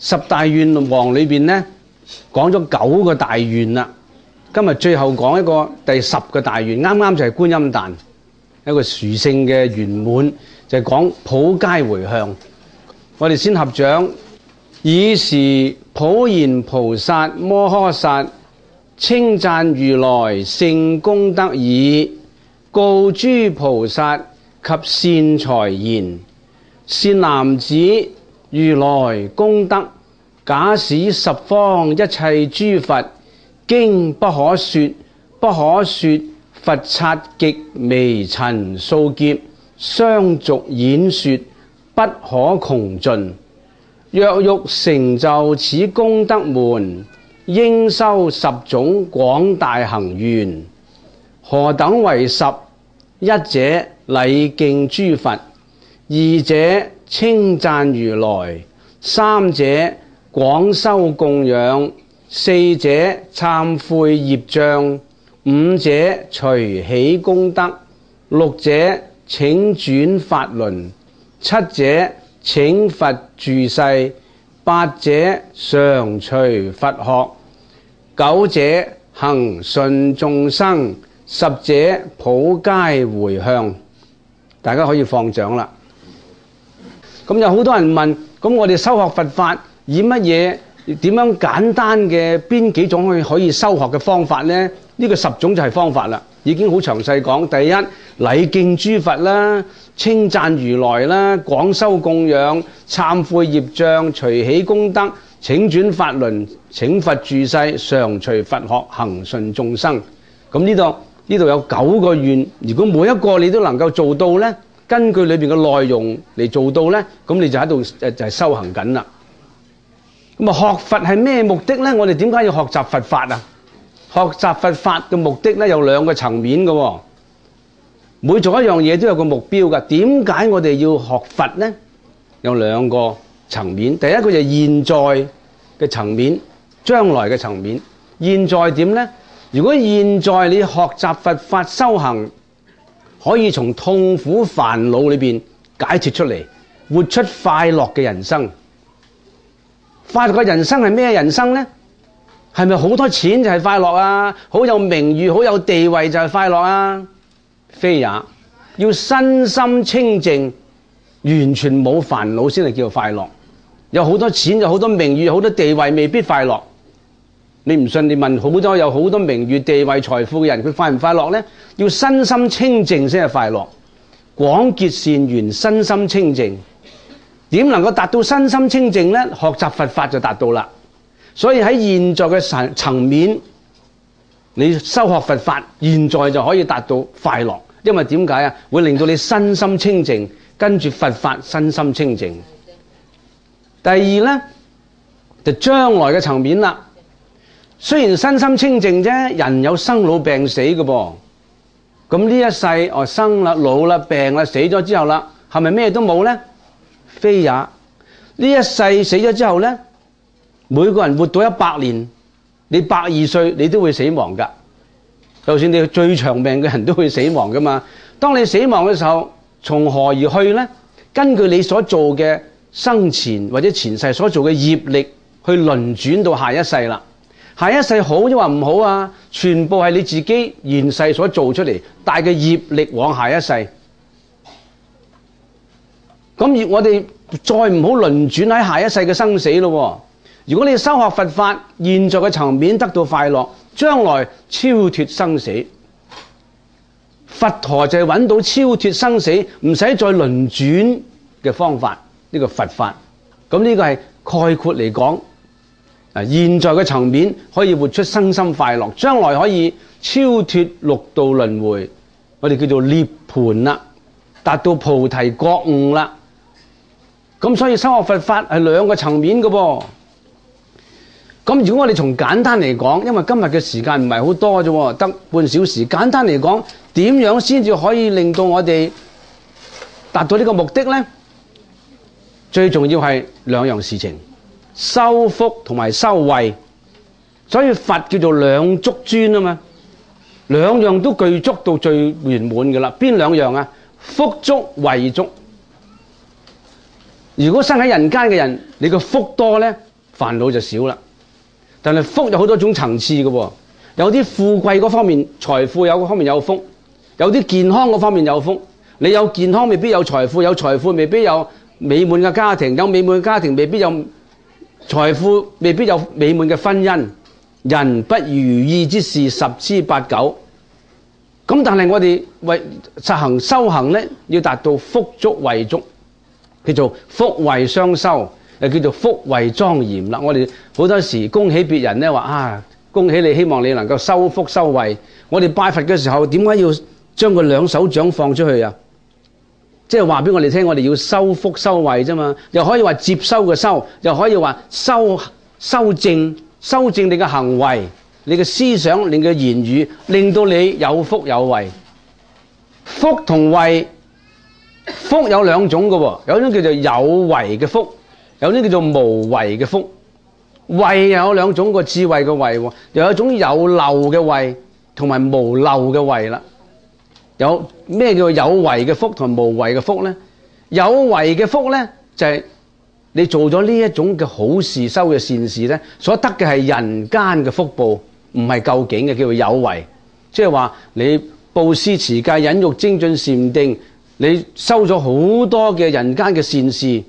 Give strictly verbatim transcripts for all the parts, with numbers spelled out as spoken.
十大願王裏邊咧講咗九個大願啦，今日最後講一個第十個大願，啱啱就係觀音誕，一個殊勝嘅圓滿，就係講普皆迴向。我哋先合掌，爾時普賢菩薩摩訶薩稱讚如來勝功德已，告諸菩薩及善財言：善男子，如來功德，假使十方一切諸佛經不可說，不可說佛剎極微塵數劫，相續演說，不可窮盡。若欲成就此功德門，應修十種廣大行願。何等為十？一者禮敬諸佛，二者稱讚如來，三者廣修供養，四者懺悔業障，五者隨喜功德，六者請轉法輪，七者請佛住世，八者常隨佛學，九者恒順眾生，十者普皆迴向。大家可以放掌啦。咁有好多人問，咁我哋修學佛法以乜嘢點樣簡單嘅邊幾種可以可以修學嘅方法呢？呢個十種就係方法啦，已經好詳細講。第一，禮敬諸佛啦，稱讚如來啦，廣修供養，懺悔業障，隨喜功德，請轉法輪，請佛住世，常隨佛學，恒順眾生。咁呢度呢度有九個願，如果每一個你都能夠做到呢，根據裏邊嘅內容嚟做到呢，咁你就喺度誒就係修行緊啦。咁啊，學佛係咩目的呢？我哋點解要學習佛法啊？學習佛法嘅目的呢，有兩個層面嘅喎。每做一樣嘢都有個目標㗎。點解我哋要學佛呢？有兩個層面。第一個就係現在嘅層面，將來嘅層面。現在點呢？如果現在你學習佛法修行，可以從痛苦煩惱裏邊解脫出嚟，活出快樂嘅人生。快樂嘅人生係咩人生呢？係咪好多錢就係快樂啊？好有名譽、好有地位就係快樂啊？非也，要身心清淨，完全冇煩惱先係叫快樂。有好多錢、有好多名譽、好多地位，未必快樂。你唔信？你問好多有好多名譽、地位、財富嘅人，佢快唔快樂呢？要身心清淨先係快樂。廣結善緣，身心清淨。點能夠達到身心清淨呢？學習佛法就達到啦。所以喺現在嘅層層面，你修學佛法，現在就可以達到快樂。因為點解啊？會令到你身心清淨，跟住佛法身心清淨。第二呢，就將來嘅層面啦。雖然身心清淨啫，人有生老病死嘅噃。咁呢一世哦，生啦、老啦、病啦、死咗之後啦，係咪咩都冇呢？非也。呢一世死咗之後呢，每個人活到一百年，你百二歲你都會死亡㗎。就算你最長命嘅人都會死亡㗎嘛。當你死亡嘅時候，從何而去呢？根據你所做嘅生前或者前世所做嘅業力去輪轉到下一世啦。下一世好抑或唔好啊？全部係你自己現世所做出嚟帶嘅業力往下一世。咁而我哋再唔好輪轉喺下一世嘅生死咯。如果你修學佛法，現在嘅層面得到快樂，將來超脫生死。佛陀就係揾到超脫生死，唔使再輪轉嘅方法，呢個佛法。咁呢個係概括嚟講。現在嘅層面可以活出身心快樂，將來可以超脫六道輪迴，我哋叫做涅槃啦，達到菩提覺悟啦。咁所以修學佛法係兩個層面嘅噃。咁如果我哋從簡單嚟講，因為今日嘅時間唔係好多啫，得半小時。簡單嚟講，點樣先至可以令到我哋達到呢個目的呢？最重要係兩樣事情。修福同埋修慧，所以佛叫做兩足尊啊嘛，兩樣都具足到最圓滿嘅啦。邊兩樣啊？福足慧足。如果生喺人間嘅人，你個福多咧， 煩惱就少啦。但係福有好多種層次嘅喎，有啲富貴嗰方面財富有嗰方面有福，有啲健康嗰方面有福。你有健康未必有財富，有財富未必有美滿嘅家庭，有美滿嘅家庭未必有財富，未必有美滿嘅婚姻。人不如意之事十之八九。咁但係我哋為實行修行咧，要達到福足慧足，叫做福慧雙修，又叫做福慧莊嚴啦。我哋好多時恭喜別人咧，話啊，恭喜你，希望你能夠修福修慧。我哋拜佛嘅時候，點解要將個兩手掌放出去啊？即係話俾我哋聽，我哋要修福修慧啫嘛。又可以話接收嘅修，又可以話修修正修正你嘅行為。你嘅思想，你嘅言語，令到你有福有慧。福同慧，福有兩種嘅喎，有一種叫做有為嘅福，有一種叫做無為嘅福。慧又有兩種，個智慧嘅慧，又有一種有漏嘅慧，同埋無漏嘅慧啦。有咩叫有為嘅福同埋無為嘅福咧？有為嘅福咧，就係、是、你做咗呢一種嘅好事，修嘅善事咧，所得嘅係人間嘅福報。唔係究竟嘅，叫做有為，即係話你布施持戒忍辱精進禪定，你收咗好多嘅人間嘅善事。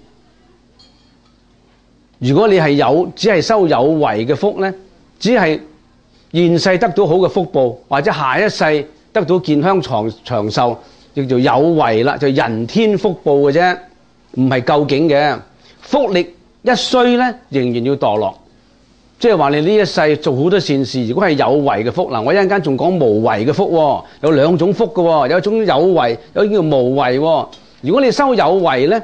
如果你係有只係收有為嘅福咧，只係現世得到好嘅福報，或者下一世得到健康長長壽，叫做有為啦，就人天福報嘅啫，唔係究竟嘅。福力一衰咧，仍然要墮落。即係話你呢一世做好多善事，如果係有為嘅福，嗱，我一陣間仲講無為嘅福，有兩種福嘅，有一種有為，有一種叫無為。如果你修有為咧，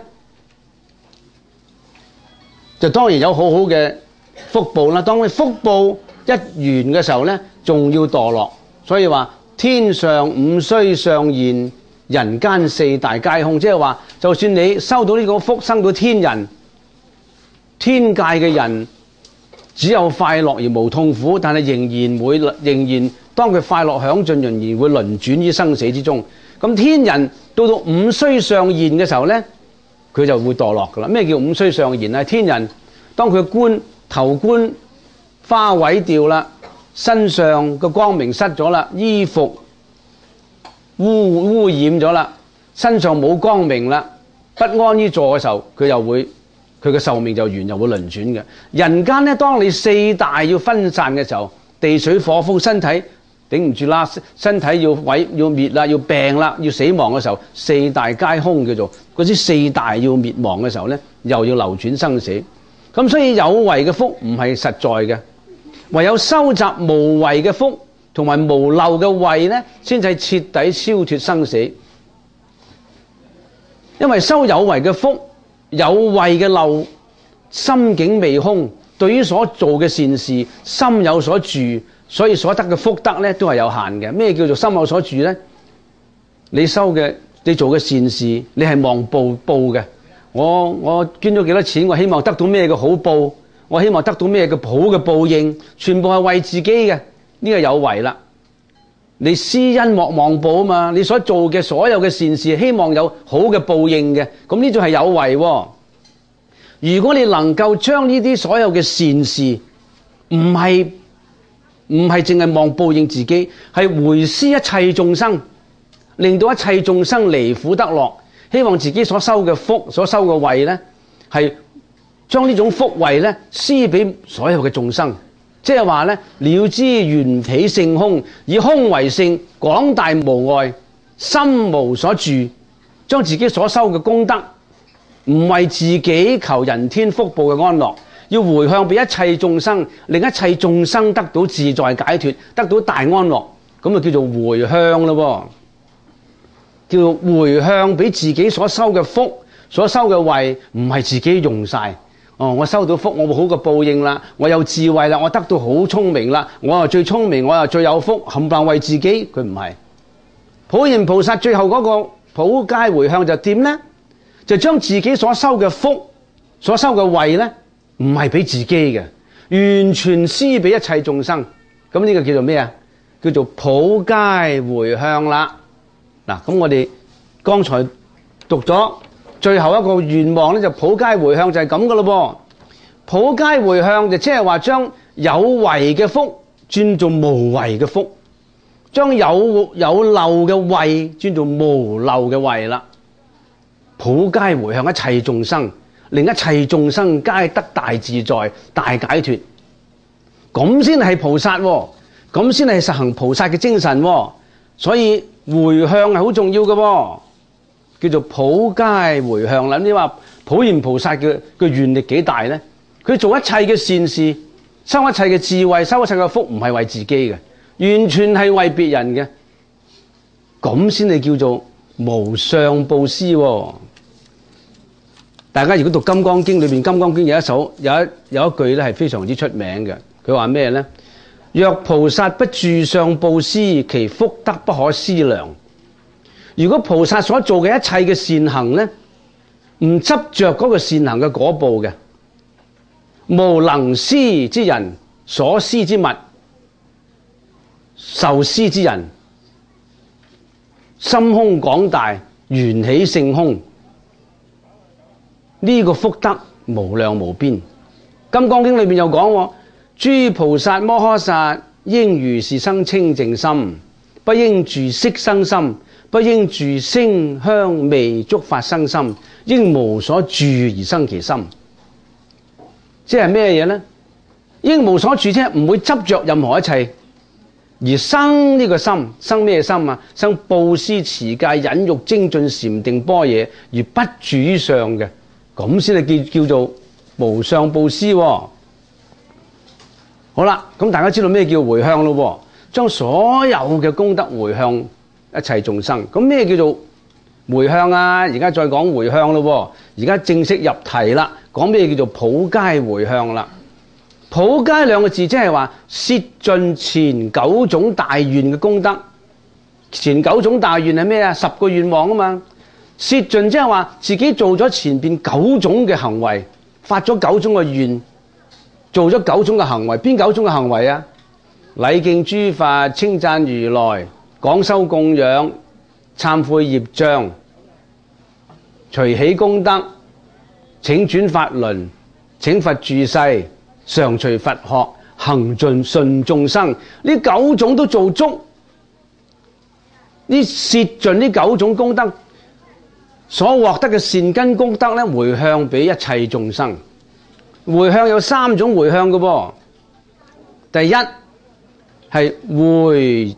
就當然有好好嘅福報啦。當你福報一完嘅時候咧，仲要墮落。所以話天上五衰相現，人間四大皆空。即係話，就算你收到呢個福，生到天人、天界嘅人，只有快樂而無痛苦，但係仍然會仍然當佢快樂享盡，仍然會輪轉於生死之中。咁天人到到五衰相現嘅時候咧，佢就會墮落噶啦。咩叫五衰相現啊？天人當佢冠頭冠花毀掉啦，身上個光明失咗啦，衣服污污染咗啦，身上冇光明啦，不安於座嘅時候，佢又會。佢嘅壽命就完，又會輪轉嘅。人間咧，當你四大要分散嘅時候，地水火風身體頂唔住啦，身體要毀要滅啦，要病啦，要死亡嘅時候，四大皆空，叫做嗰啲四大要滅亡嘅時候咧，又要流轉生死。咁所以有為嘅福唔係實在嘅，唯有收集無為嘅福同埋無漏嘅慧咧，先至係徹底超脫生死。因為收有為嘅福。有為嘅漏，心境未空，對於所做嘅善事心有所住，所以所得嘅福德咧都係有限嘅。咩叫做心有所住咧？你收嘅你做嘅善事，你係望報報嘅。我我捐咗幾多錢，我希望得到咩嘅好報，我希望得到咩嘅好嘅報應，全部係為自己嘅，呢個有為啦。你施恩莫望報啊嘛，你所做嘅所有嘅善事，希望有好嘅報應嘅，咁呢種係有為喎。如果你能夠將呢啲所有嘅善事，唔係唔係淨係望報應自己，係回施一切眾生，令到一切眾生離苦得樂，希望自己所收嘅福、所收嘅慧咧，係將呢種福慧咧施俾所有嘅眾生。即係話咧，了知緣起性空，以空為性，廣大無礙，心無所住，將自己所修嘅功德，唔為自己求人天福報嘅安樂，要回向俾一切眾生，令一切眾生得到自在解脫，得到大安樂，咁就叫做回向咯，叫做回向俾自己所修嘅福、所修嘅慧，唔係自己用晒。哦，我收到福，我會好嘅報應啦，我有智慧啦，我得到好聰明啦，我又最聰明，我又最有福，冚唪唥為自己，佢唔係。普賢菩薩最後嗰個普皆回向就點咧？就將自己所收嘅福、所收嘅慧咧，唔係俾自己嘅，完全施俾一切眾生。咁呢個叫做咩啊？叫做普皆回向啦。嗱，咁我哋剛才讀咗。最後一個願望咧就普皆回向就係咁噶咯噃， 普皆迴向就即係話將有為嘅福轉做無為嘅福，將有有漏嘅慧轉做無漏嘅慧啦。普皆迴向一切眾生，令一切眾生皆得大自在、大解脫，咁先係菩薩喎，咁先係實行菩薩嘅精神喎。所以迴向係好重要嘅喎，叫做普皆迴向啦。你話普賢菩薩嘅嘅願力幾大咧？佢做一切嘅善事，收一切嘅智慧，收一切嘅福，唔係為自己嘅，完全係為別人嘅，咁先係叫做無上布施喎。大家如果讀《金剛經》裏邊，《金剛經》有一首有一有一句咧係非常之出名嘅，佢話咩咧？若菩薩不住相布施，其福德不可思量。如果菩薩所做嘅一切嘅善行咧，唔執着嗰個善行嘅果報嘅，無能施之人，所施之物，受施之人，心胸廣大，緣起性空，呢、這個福德無量無邊。金剛經裏面又講，諸菩薩摩訶薩應如是生清淨心，不應住色生心，不應住聲香味觸法生心，應無所住而生其心。即係咩嘢呢？應無所住，即係唔會執着任何一切，而生呢個心。生咩心啊？生布施持戒忍辱精進禪定般若，而不住於相嘅，咁先係叫叫做無上布施喎。好啦，咁大家知道咩叫迴向咯？將所有嘅功德迴向一切眾生。咁咩叫做迴向啊？而家再講迴向咯。而家正式入題啦，講咩叫做普皆迴向啦？普皆兩個字即係話攝盡前九種大願嘅功德。前九種大願係咩啊？十個願望啊嘛。攝盡即係話自己做咗前邊九種嘅行為，發咗九種嘅願，做咗九種嘅行為。邊九種嘅行為啊？禮敬諸佛，稱讚如來，廣修供養，懺悔業障，隨喜功德，請轉法輪，請佛住世，常隨佛學，行盡順眾生。呢九種都做足，呢攝盡呢九種功德所獲得嘅善根功德咧，迴向俾一切眾生。迴向有三種迴向嘅噃，第一係迴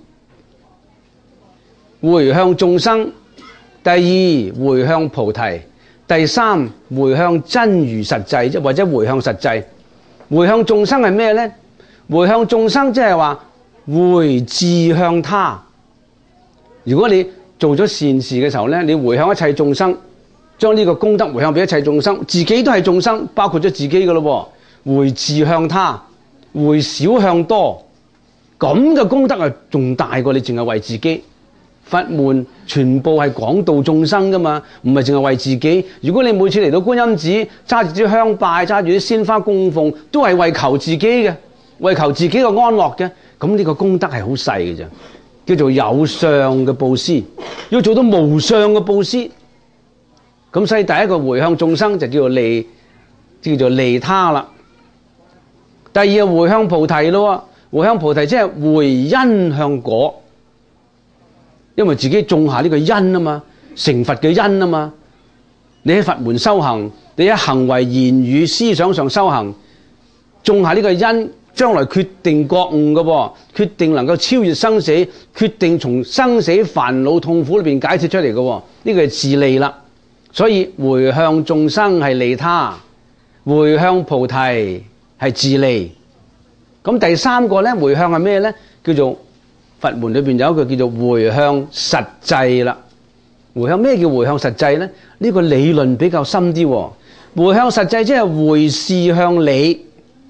迴向眾生，第二迴向菩提，第三迴向真如實際，即或者迴向實際。迴向眾生係咩咧？迴向眾生即係話迴志向他。如果你做咗善事嘅時候咧，你迴向一切眾生，將呢個功德迴向俾一切眾生，自己都係眾生，包括咗自己嘅咯。迴志向他，迴少向多，咁嘅功德係仲大過你淨係為自己。佛門全部係廣度眾生噶嘛，唔係淨係為自己。如果你每次嚟到觀音寺，揸住啲香拜，揸住啲鮮花供奉，都係為求自己嘅，為求自己嘅安樂嘅，咁呢個功德係好細嘅啫，叫做有相嘅布施。要做到無相嘅布施，咁所以第一個迴向眾生就叫做利，叫做利他啦。第二個迴向菩提咯，迴向菩提即係迴因向果。因為自己種下呢個因啊嘛，成佛嘅因啊嘛。你喺佛門修行，你喺行為言語思想上修行，種下呢個因，將來決定覺悟嘅喎，決定能夠超越生死，決定從生死煩惱痛苦裏邊解脫出嚟嘅喎。呢個係自利啦。所以迴向眾生係利他，迴向菩提係自利。咁第三個咧，迴向係咩咧？叫做佛門裏邊有一個叫做迴向實際啦。迴向咩叫迴向實際咧？呢個理論比較深啲。迴向實際即係迴事向理。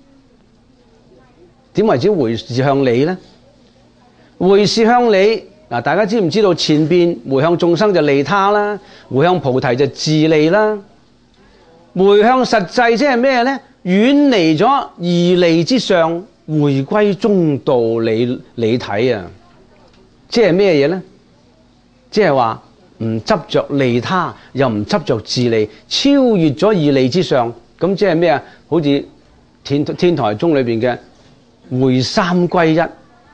點為之迴事向理咧？迴事向理嗱，大家知唔知道前邊迴向眾生就利他啦，迴向菩提就自利啦。迴向實際即係咩咧？遠離咗二利之上，回歸中道理理體啊！即係咩嘢咧？即係話唔執着利他，又唔執着自利，超越咗二利之上。咁即係咩啊？好似天天台宗裏邊嘅會三歸一，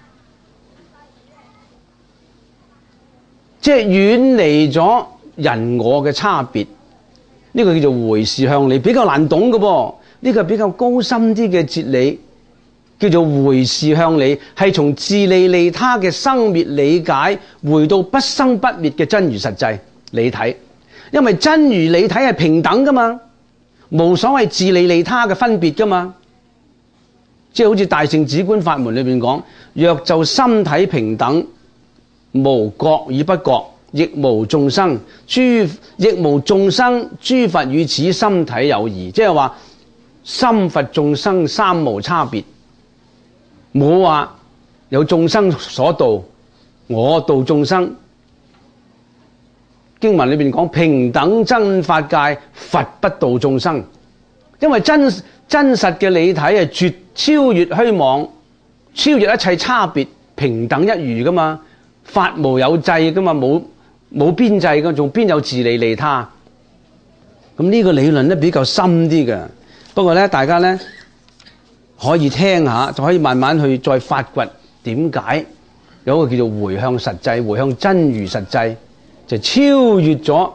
即係遠離咗人我嘅差別。呢個叫做回事向理，比較難懂嘅噃。呢個比較高深啲嘅哲理，叫做回事向理，係從自利利他嘅生滅理解，回到不生不滅嘅真如實際理體。因為真如理體係平等噶嘛，無所謂自利利他嘅分別噶嘛。即係好似大乘止觀法門裏邊講，若就心體平等，無覺與不覺，亦無眾生，諸亦無眾生，諸佛與此心體有異。即係話心佛眾生三無差別，冇話有眾生所度，我度眾生。經文裏邊講平等真法界，佛不度眾生。因為真真實嘅理體係絕超越虛妄，超越一切差別，平等一如噶嘛，法無有際噶嘛，冇冇邊際噶，仲邊有自利利他？咁呢個理論咧比較深啲嘅，不過咧大家咧可以聽下，就可以慢慢去再發掘點解有一個叫做回向實際、回向真如實際，就超越咗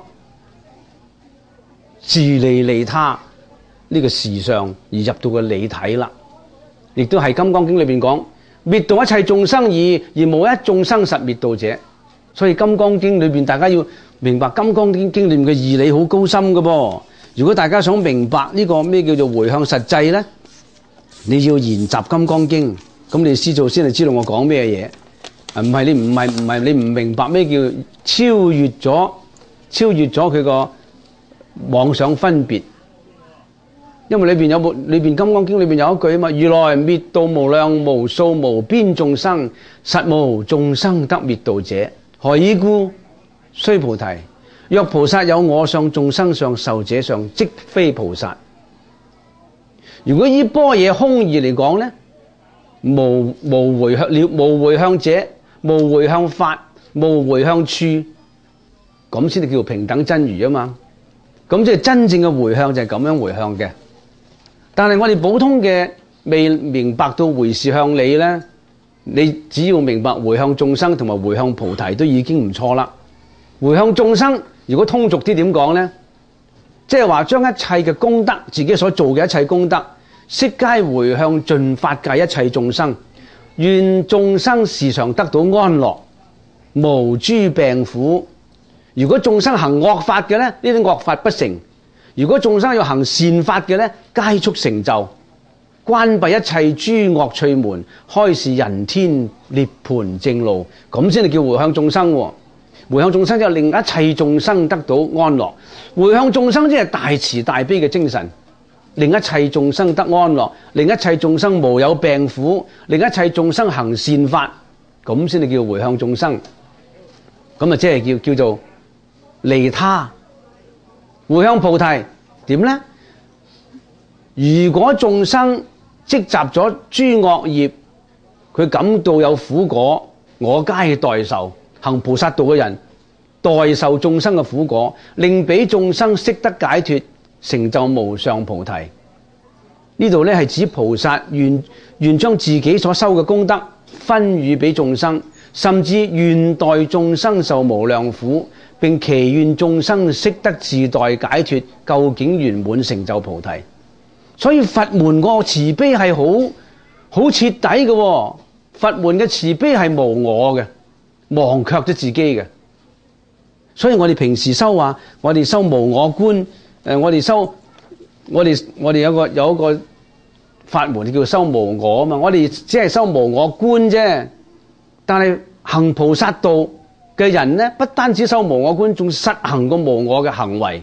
自利利他呢個事上而入到個理體啦。亦都係《金剛經》裏邊講滅度一切眾生義，而無一眾生實滅度者。所以《金剛經》裏邊大家要明白《金剛經》經裏面嘅義理好高深嘅噃。如果大家想明白呢個咩叫做回向實際咧，你要研習《金剛經》，咁你師祖先係知道我講咩嘢。唔係你唔係唔係你唔明白咩叫超越咗超越咗佢個妄想分別。因為裏邊有部裏邊《金剛經》裏邊有一句啊嘛，如來滅度無量無數無邊眾生，實無眾生得滅度者。何以故？須菩提，若菩薩有我相、眾生相、壽者相，即非菩薩。如果依般若空義嚟講咧，無無回向了，無回向者，無回向法，無回向處，咁先至叫做平等真如啊嘛。咁即係真正嘅回向就係咁樣回向嘅。但係我哋普通嘅未明白到回事向理咧，你只要明白回向眾生同埋回向菩提都已經唔錯啦。回向眾生，如果通俗啲點講咧，即係話將一切嘅功德，自己所做嘅一切功德，悉皆回向盡法界一切眾生，願眾生時常得到安樂，無諸病苦。如果眾生行惡法嘅咧，呢啲惡法不成；如果眾生要行善法嘅咧，皆速成就，關閉一切諸惡趣門，開示人天涅槃正路，咁先係叫回向眾生。回向眾生就令一切眾生得到安樂，回向眾生即係大慈大悲嘅精神，令一切眾生得安樂，令一切眾生無有病苦，令一切眾生行善法，咁先係叫回向眾生。咁啊，即係叫叫做利他。回向菩提點呢？如果眾生積集咗諸惡業，佢感到有苦果，我皆代受。行菩薩道嘅人代受眾生嘅苦果，令俾眾生識得解脫，成就無上菩提。呢度咧係指菩薩願願將自己所修嘅功德分予俾眾生，甚至願代眾生受無量苦，並祈願眾生識得自代解脫，究竟圓滿成就菩提。所以佛門個慈悲係好好徹底嘅，佛門嘅慈悲係無我嘅，忘卻咗自己嘅。所以我哋平時修話，我哋修無我觀，誒，我哋修，我哋我哋有個有一個法門叫做修無我啊嘛。我哋只係修無我觀啫，但係行菩薩道嘅人咧，不單止修無我觀，仲實行個無我嘅行為，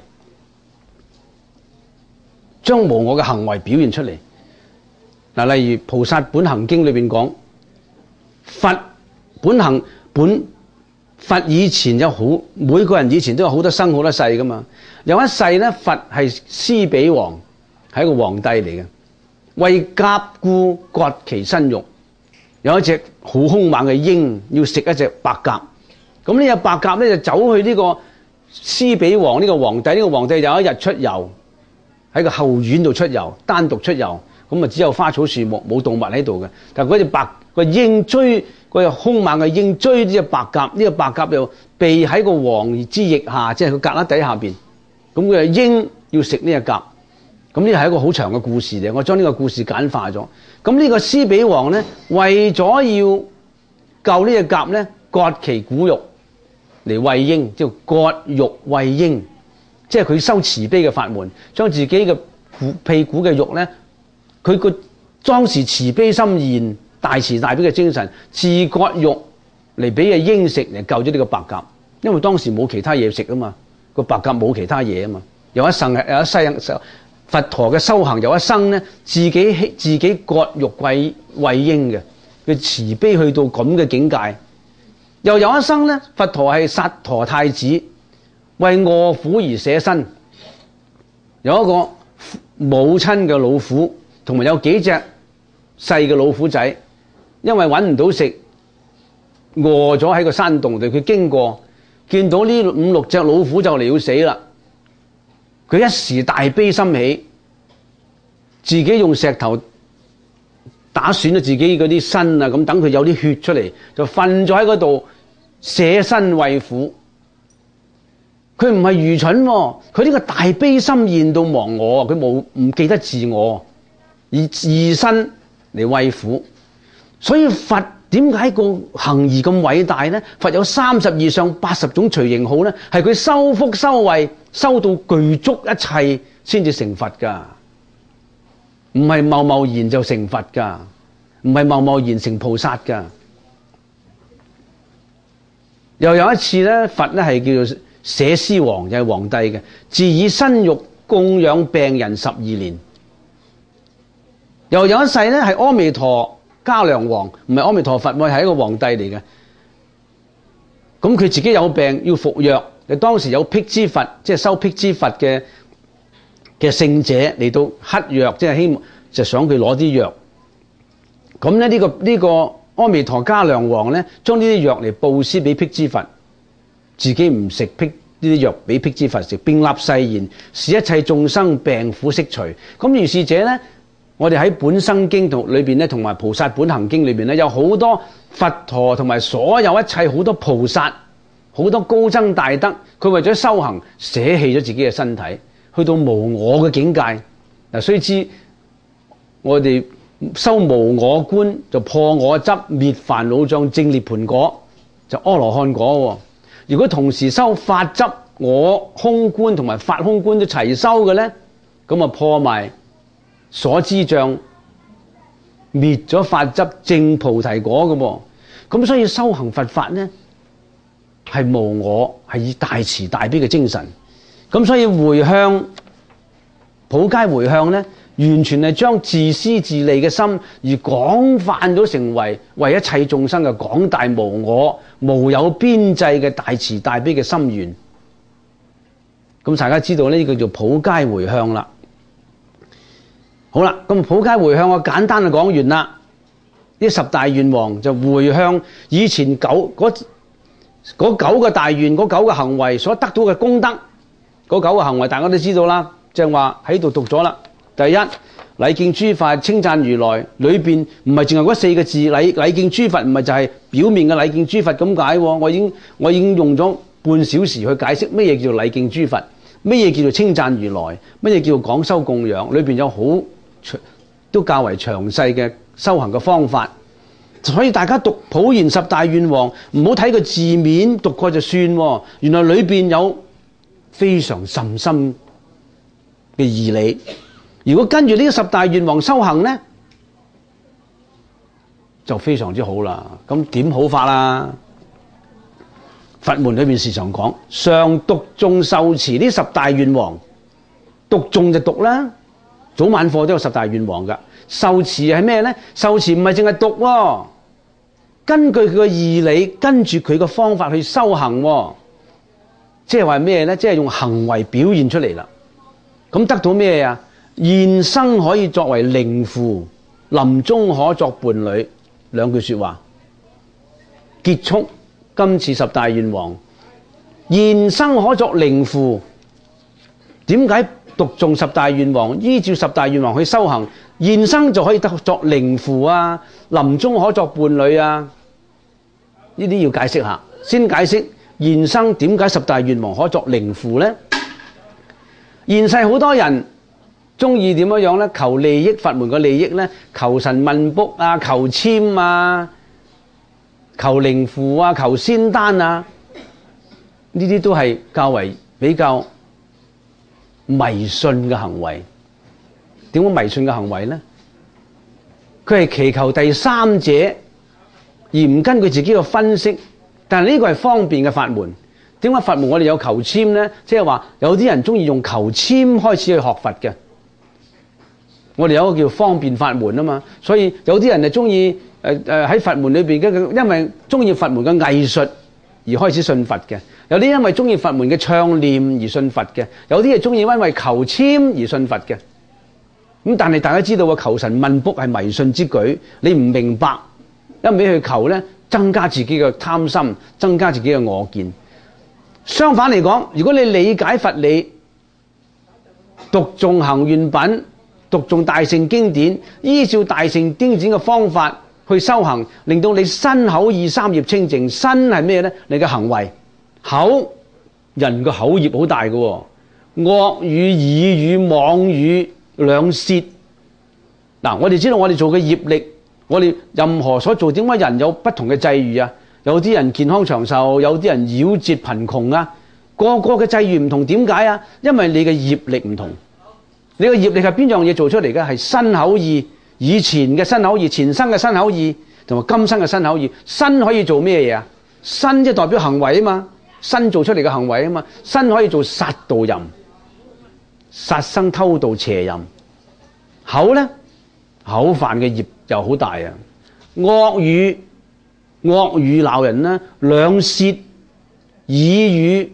將無我嘅行為表現出嚟。嗱，例如《菩薩本行經》裏邊講，佛本行本佛以前有好，每個人以前都有好多生好多世噶嘛。有一世咧，佛係施比王，係一個皇帝嚟嘅，為甲故割其身肉。有一隻好兇猛嘅鷹要食一隻白鴿，咁呢隻白鴿咧就走去呢個施比王呢個皇帝，呢個皇帝有一日出遊，喺個後院度出遊，單獨出遊， 咁啊只有花草樹木冇動物喺度嘅。但係嗰隻白個鷹追嗰隻兇猛嘅鷹追呢隻白鴿，呢、這個白鴿又避喺個王之翼下，即係佢胳肋底下邊。咁佢係鷹要食呢隻鴿。咁呢係一個好長嘅故事嚟，我將呢個故事簡化咗。咁呢個施比王咧，為咗要救呢隻鴿咧，割其股肉嚟餵鷹，即係割肉餵鷹，即係佢修慈悲嘅法門，將自己嘅屁股嘅肉咧，佢個當時慈悲心現、大慈大悲嘅精神，自割肉嚟俾隻鷹食，嚟救咗呢個白鴿。因為當時冇其他嘢食啊嘛，個白鴿冇其他嘢啊嘛，有一生有一世佛陀嘅修行有一生咧，自己自己割肉餵餵鷹嘅，佢慈悲去到咁嘅境界。又有一生咧，佛陀係薩陀太子，為餓虎而捨身。有一個母親嘅老虎，同埋有幾隻細嘅老虎仔，因為揾唔到食，餓咗喺個山洞度。佢經過，見到呢五六隻老虎就嚟要死啦。佢一時大悲心起，自己用石頭打損咗自己嗰啲身啊，咁等佢有啲血出嚟，就瞓咗喺嗰度捨身餵虎。佢唔係愚蠢喎，佢呢個大悲心現到忘我，佢冇唔記得自我，以自身嚟餵虎。所以佛點解個行義咁偉大呢？佛有三十二相八十種隨形好呢，係佢修福修慧修到具足一切先至成佛噶，唔係貿貿然就成佛噶，唔係貿貿然成菩薩噶。又有一次咧，佛咧係叫做捨施王，就係、是、皇帝嘅，自以身肉供養病人十二年。又有一世咧，係阿彌陀加良王，唔係阿彌陀佛，我係一個皇帝嚟嘅。咁佢自己有病要服藥，你當時有辟支佛，即係修辟支佛嘅嘅聖者嚟到乞藥，即係希望就想佢攞啲藥。咁咧呢個呢個阿彌陀加良王咧，將呢啲藥嚟布施俾辟支佛，自己唔食辟呢啲藥俾辟支佛食，並立誓言，使一切眾生病苦悉除。咁如是者咧，我哋喺本生經同裏邊咧，同埋菩薩本行經裏邊咧，有好多佛陀同埋所有一切好多菩薩，好多高僧大德，佢為咗修行捨棄咗自己嘅身體，去到無我嘅境界。嗱，須知我哋修無我觀就破我執，滅煩惱障，證涅槃果，就阿羅漢果。如果同時修法執、我空觀同埋法空觀都齊修嘅咧，咁啊破埋所知障，滅咗法執，證菩提果嘅噃。咁所以修行佛法呢，係無我，係以大慈大悲嘅精神。咁所以回向普皆回向呢，完全係將自私自利嘅心而廣泛咗成為為一切眾生嘅廣大無我、無有邊際嘅大慈大悲嘅心願。咁大家知道呢，呢個叫做普皆回向啦。好啦，咁普皆回向我簡單就講完啦。呢十大願王就回向以前九嗰嗰九個大願，嗰九個行為所得到嘅功德，嗰九個行為大家都知道啦，即係話喺度讀咗啦。第一，禮敬諸佛，稱讚如來，裏邊唔係淨係嗰四個字，禮禮敬諸佛唔係就係表面嘅禮敬諸佛咁解。我已經我已經用咗半小時去解釋乜嘢叫做禮敬諸佛，乜嘢叫做稱讚如來，乜嘢叫做廣修供養，裏邊有好都較為詳細嘅修行嘅方法。所以大家讀普賢十大願王，唔好睇個字面讀過就算，原來裏邊有非常甚深嘅義理。如果跟住呢十大願王修行呢，就非常之好啦。咁點好法啦？佛門裏邊時常講，常讀誦受持呢十大願王，讀誦就讀啦，早晚課都有十大願王噶。受持係咩呢？受持唔係淨係讀喎，根據佢個義理，跟住佢個方法去修行喎。即係話咩呢？即係用行為表現出嚟啦。咁得到咩啊？現生可以作為靈符，臨終可作伴侶，兩句說話結束今次十大願王。現生可作靈符，點解讀誦十大願王，依照十大願王去修行，現生就可以得作靈符啊，臨終可作伴侶啊。呢啲要解釋下，先解釋現生點解十大願王可作靈符呢？現世好多人中意點樣樣咧？求利益，佛門嘅利益咧，求神問卜啊，求籤啊，求靈符啊，求仙丹啊，呢啲都係較為比較迷信嘅行為。點解迷信嘅行為咧？佢係祈求第三者，而唔根據自己嘅分析。但係呢個係方便嘅法門。點解佛門我哋有求籤咧？即係話有啲人中意用求籤開始去學佛嘅。我哋有一個叫方便法門啊嘛，所以有啲人就中意誒誒喺佛門裏邊嘅，因為中意佛門嘅藝術而開始信佛嘅。有啲因為中意佛門嘅唱念而信佛嘅，有啲係中意因為求籤而信佛嘅。咁但係大家知道啊，求神問卜係迷信之舉，你唔明白，一味去求咧，增加自己嘅貪心，增加自己嘅我見。相反嚟講，如果你理解佛理，讀誦行願品，讀誦大乘經典，依照大乘經典嘅方法去修行，令到你身口意三業清淨。身係咩咧？你嘅行為。口，人嘅口業好大嘅，惡語、耳語、妄語、兩舌。嗱，我哋知道我哋做嘅業力，我哋任何所做，點解人有不同嘅際遇啊？有啲人健康長壽，有啲人夭折貧窮啊，個個嘅際遇唔同，點解啊？因為你嘅業力唔同。你嘅業力係邊樣嘢做出嚟嘅？係身口意，以前嘅身口意，前生嘅身口意，同埋今生嘅身口意。身可以做咩嘢啊？身即係代表行為啊嘛，身做出嚟嘅行為啊嘛。身可以做殺盜淫、殺生、偷盜、邪淫。口咧，口犯嘅業又好大啊。惡語，惡語鬧人啦，兩舌、耳語，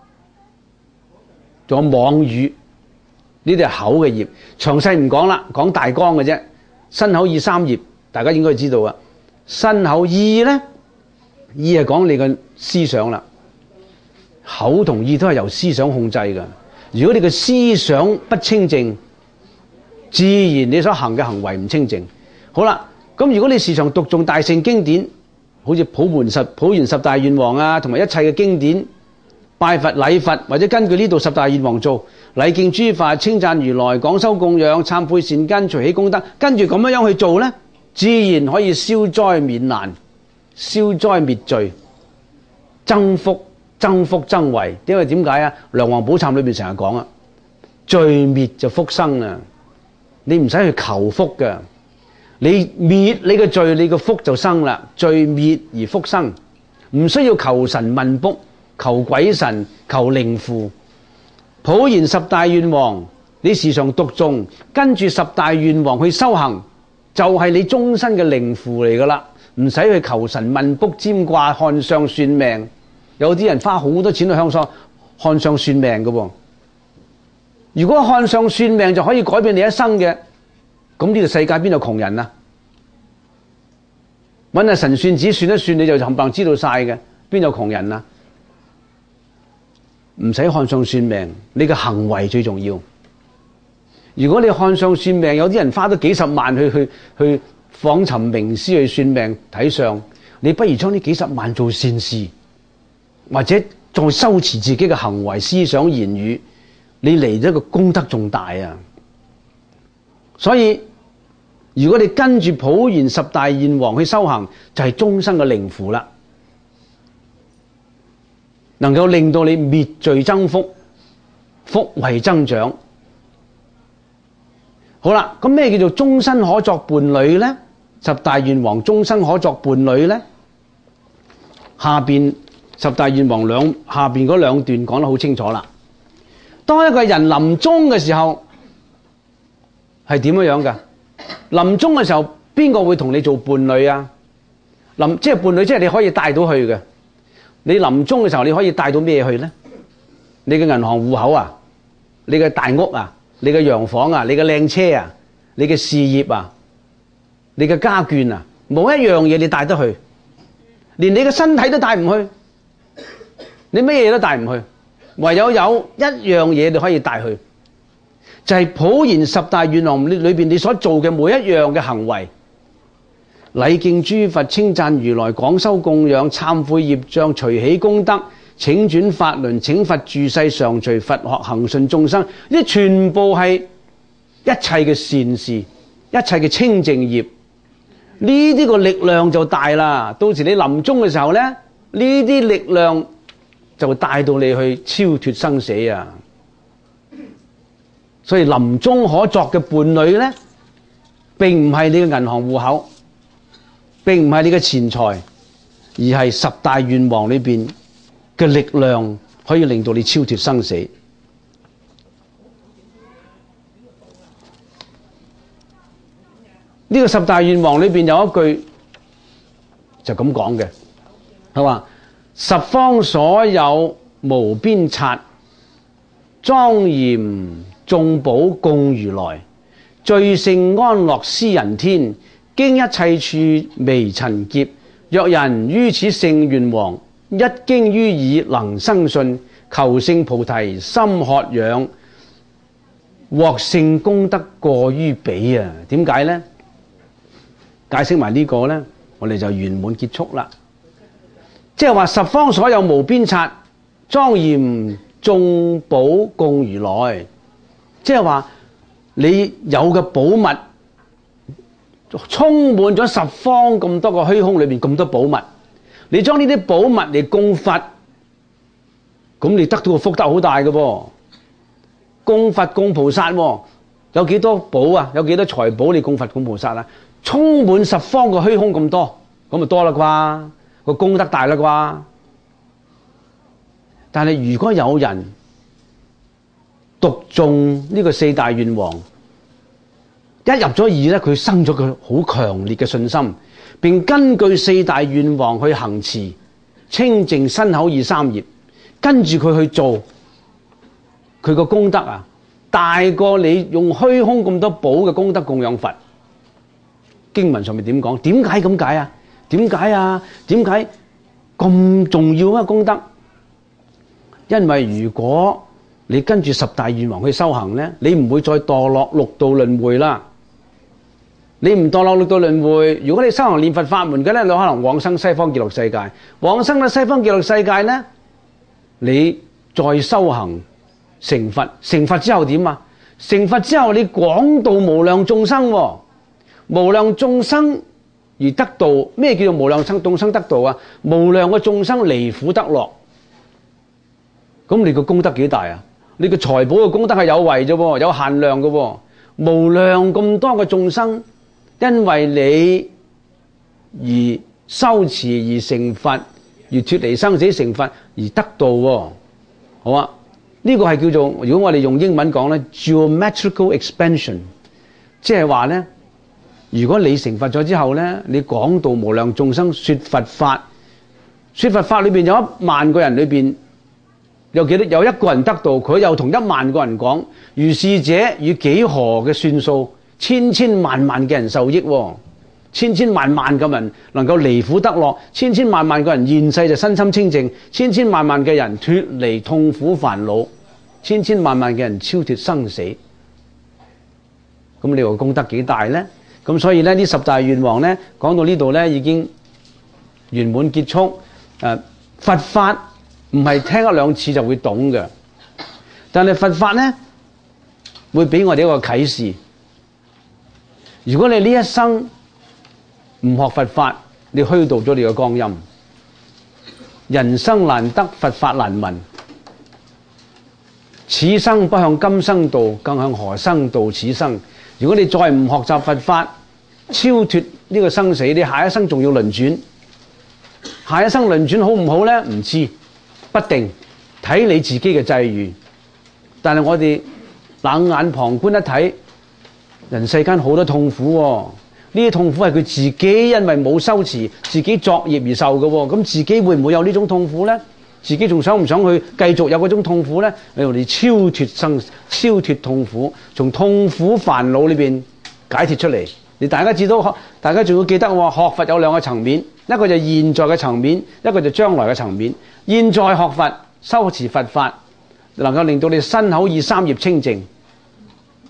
仲有妄語。呢啲係口嘅業，詳細唔講啦，講大綱嘅啫。身口意三業，大家應該知道啊。身口意咧，意係講你嘅思想啦。口同意都係由思想控制嘅。如果你嘅思想不清淨，自然你所行嘅行為唔清淨。好啦，咁如果你時常讀誦大乘經典，好似普門十普賢十大願王啊，同埋一切嘅經典，拜佛禮佛，或者根據呢度十大願王做禮敬諸佛，稱讚如來，廣修供養，懺悔善根，隨喜功德，跟住咁樣樣去做咧，自然可以消災免難，消災滅罪，增福增福增慧。因為點解啊？梁皇寶懺裏邊成日講啊，罪滅就福生啊！你唔使去求福嘅，你滅你嘅罪，你嘅福就生啦。罪滅而福生，唔需要求神問卜，求鬼神，求靈符。普賢十大願王，你時常讀誦，跟住十大願王去修行，就係、是、你終身嘅靈符嚟噶啦，唔使去求神問卜、占卦、看相算命。有啲人花好多錢去向上看相算命嘅喎。如果看相算命就可以改變你一生嘅，咁呢個世界邊有窮人啊？搵下神算子算一算，你就冚唪唥知道晒嘅，邊有窮人啊？唔使看相算命，你嘅行為最重要。如果你看相算命，有啲人花咗幾十萬去去去訪尋名師去算命睇相，你不如將呢幾十萬做善事，或者再修持自己嘅行為、思想、言語，你嚟咗個功德仲大啊！所以如果你跟住普賢十大願王去修行，就係終生嘅靈符啦。能夠令到你滅罪增福，福慧增長。好啦，咁咩叫做終身可作伴侶咧？十大願王終身可作伴侶咧？下邊十大願王兩下邊嗰兩段講得好清楚啦。當一個人臨終嘅時候係點樣樣噶？臨終嘅時候邊個會同你做伴侶啊？臨即係伴侶，即係你可以帶到去嘅。你臨終嘅時候，你可以帶到咩去咧？你嘅銀行戶口啊，你嘅大屋啊，你嘅洋房啊，你嘅靚車啊，你嘅事業啊，你嘅家眷啊，冇一樣嘢你帶得去，連你嘅身體都帶唔去，你乜嘢都帶唔去，唯有有一樣嘢你可以帶去， 就係普賢十大願望裏邊你所做嘅每一樣嘅行為，禮敬諸佛、稱讚如來、廣修供養、懺悔業障、隨喜功德、請轉法輪、請佛住世、常隨佛學、恒順眾生，呢啲全部係一切嘅善事，一切嘅清淨業。呢啲個力量就大啦。到時你臨終嘅時候咧，呢啲力量就帶到你去超脫生死啊！所以臨終可作嘅伴侶咧，並唔係你嘅銀行戶口，並唔係你嘅錢財，而係十大願望裏邊嘅力量，可以令到你超脫生死。呢個十大願望裏邊有一句就咁講嘅，係話十方所有無邊剎，莊嚴眾寶供如來，最勝安樂施人天，經一切處微塵劫，若人於此勝願王，一經於耳能生信，求勝菩提心渴仰，獲勝功德過於比啊！點解呢？解釋埋呢個呢，我哋就圓滿結束啦。即係話十方所有無邊剎，莊嚴眾寶供如來，即係話你有嘅寶物充滿咗十方咁多個虛空裏面咁多寶物，你將呢啲寶物嚟供佛，咁你得到個福德好大嘅噃。供佛供菩薩，有幾多寶啊？有幾多財寶你供佛供菩薩啊？充滿十方個虛空咁多，咁咪多啦啩？個功德大啦啩？但係如果有人讀誦呢個四大願望，一入咗耳咧，佢生咗佢好強烈嘅信心，並根據四大願望去行持清淨身口意三業，跟住佢去做，佢個功德啊，大過你用虛空咁多寶嘅功德供養佛。經文上面點講？點解咁解啊？點解啊？點解咁重要啊？功德？因為如果你跟住十大願望去修行咧，你唔會再墮落六道輪迴啦。你唔墮落六道輪迴，如果你修行念佛法門嘅咧，你可能往生西方極樂世界。往生喺西方極樂世界咧，你再修行成佛，成佛之後點啊？成佛之後你廣度無量眾生，無量眾生而得道。咩叫做無量眾生得道啊？無量嘅眾生離苦得樂。咁你個功德幾大啊？你個財寶嘅功德係有為啫，有限量嘅。無量咁多嘅眾生，因為你而修持而成佛，而脫離生死成佛而得道。好啊，呢個係叫做，如果我哋用英文講咧 geometrical expansion， 即係話咧，如果你成佛咗之後咧，你廣度無量眾生說佛法，說佛法裏邊有一萬個人裏邊有幾多？有一個人得道，佢又同一萬個人講，如是者與幾何嘅算數，千千萬萬嘅人受益，千千萬萬嘅人能夠離苦得樂，千千萬萬個人現世就身心清淨，千千萬萬嘅人脫離痛苦煩惱，千千萬萬嘅人超脫生死。咁你話功德幾大呢？咁所以咧，呢十大願望咧，講到呢度咧，已經圓滿結束。誒，佛法唔係聽一兩次就會懂嘅，但係佛法咧會俾我哋一個啟示。如果你呢一生唔學佛法，你虛度咗你嘅光陰。人生難得，佛法難聞。此生不向今生度，更向何生度此生？如果你再唔學習佛法，超脫呢個生死，你下一生仲要輪轉。下一生輪轉好唔好呢？唔知，不定，睇你自己嘅際遇。但係我哋冷眼旁觀一睇，人世間好多痛苦喎。呢啲痛苦係佢自己因為冇修持，自己作業而受嘅喎。咁自己會唔會有呢種痛苦呢？自己仲想唔想去繼續有嗰種痛苦呢？你我哋超脫生，超脫痛苦，從痛苦煩惱裏邊解脫出嚟。你大家知道，大家仲要記得喎，學佛有兩個層面，一個就現在嘅層面，一個就將來嘅層面。現在學佛修持佛法，能夠令到你身口意三業清淨，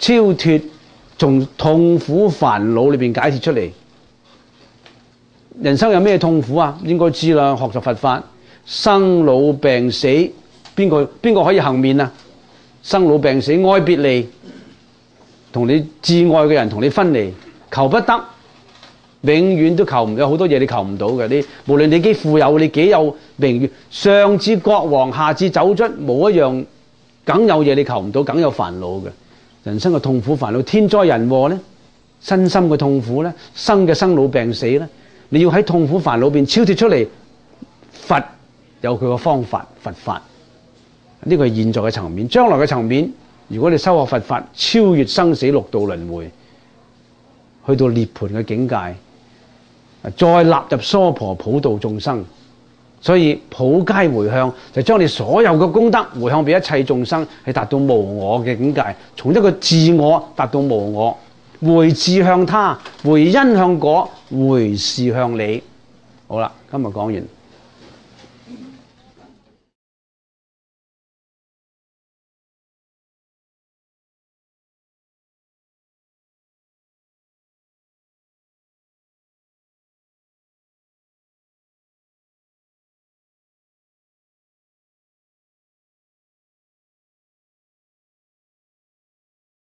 超脫，從痛苦煩惱裏邊解脫出嚟。人生有咩痛苦啊？應該知啦。學習佛法，生老病死，邊個邊個可以幸免啊？生老病死，愛別離，同你至愛嘅人同你分離，求不得，永遠都求唔到。好多嘢你求唔到嘅。你無論你幾富有，你幾有名譽，上至國王，下至走卒，冇一樣，梗有嘢你求唔到，梗有煩惱嘅。人生嘅痛苦煩惱，天災人禍咧，身心嘅痛苦咧，生嘅生老病死咧，你要喺痛苦煩惱邊超脫出嚟。佛有佢個方法，佛法呢個係現在嘅層面，將來嘅層面，如果你修學佛法，超越生死六道輪迴，去到涅槃嘅境界，再納入娑婆普度眾生。所以普皆回向，就將你所有嘅功德回向俾一切眾生，係達到無我嘅境界。從一個自我達到無我，回志向他，回因向果，回事向你。好啦，今日講完。